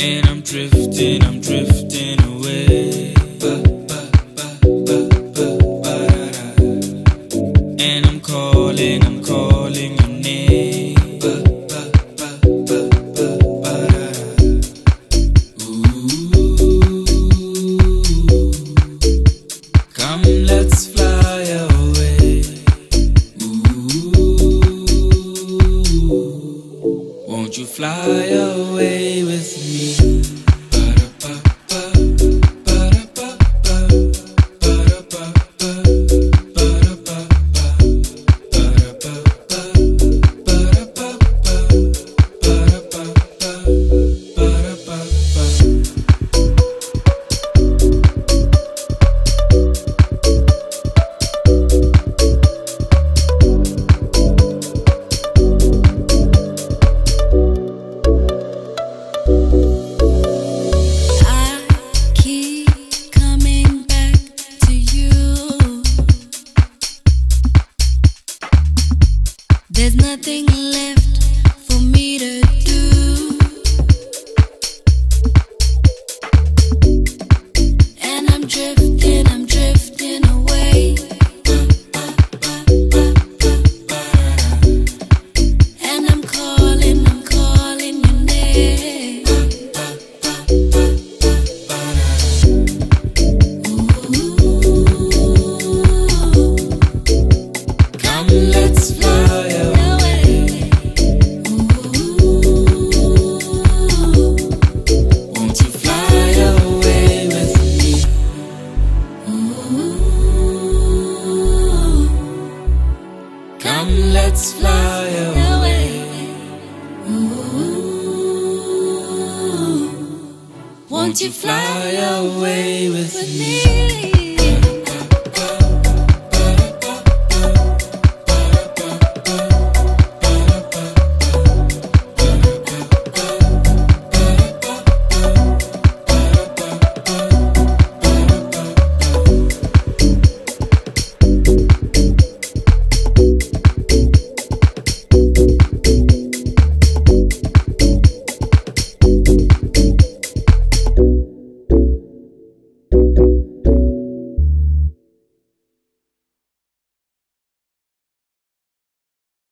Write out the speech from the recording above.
And I'm drifting away. And I'm calling your name. Ooh, come, let's fly away. Ooh, won't you fly away with me? There's nothing left for me to do, and I'm drifting away. And I'm calling your name. Ooh, come, let's fly away. Won't you fly away with me? Ooh, come, let's fly away. Ooh, won't you fly away with me?